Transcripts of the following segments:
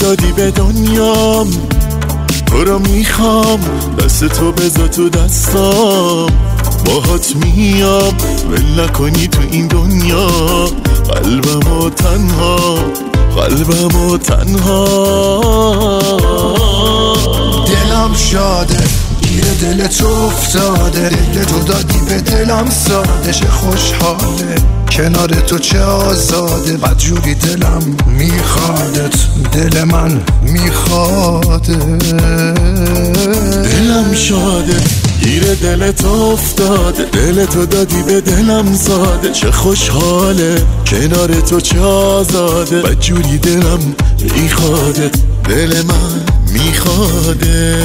دادی به دنیام، تو رو میخوام، دست تو بذار تو دستام، باهات میام ول نکنی تو این دنیا، قلبمو تنها، قلبمو تنها. دلم شاده گیر دل تو افتاده، دل تو دادی به دلم ساده، چه خوشحاله کنار تو چه آزاده، بدجوری دلم میخوادت، دل من میخواده. دلم شاده گیر دل تو افتاده، دل تو دادی به دلم زاده، چه خوشحاله کنار تو چه آزاده، بدجوری دلم میخوادت، دل من میخواده.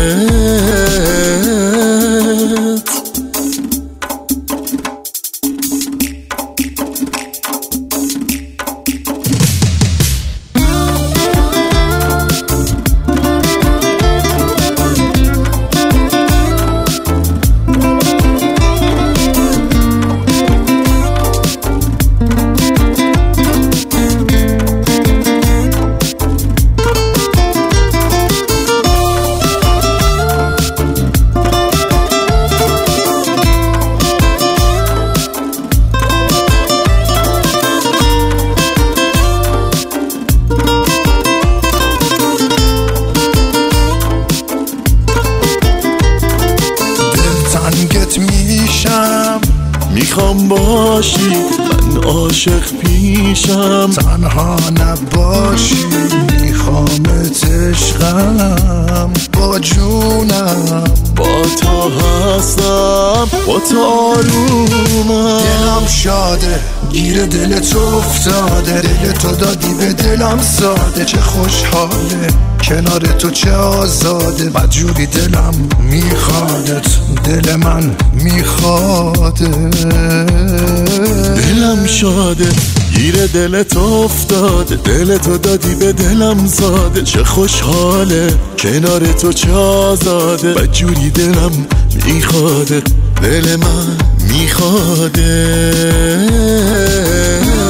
تنگت میشم، میخوام باشی من عاشق پیشم، تنها نباشی میخوامت عشقم، با جونم با تو هستم، با تو آرومم. دلم شاده گیر دل تو افتاده، دل تو دادی به دلم ساده، چه خوشحاله کنار تو چه آزاده، بدجوری دلم میخوادت، دل من میخواده. دلم شاده گیر دل تو افتاده، دل تو دادی به دلم زاده، چه خوشحاله کنار تو چه آزاده، بدجوری دلم میخواده، دل من میخواده.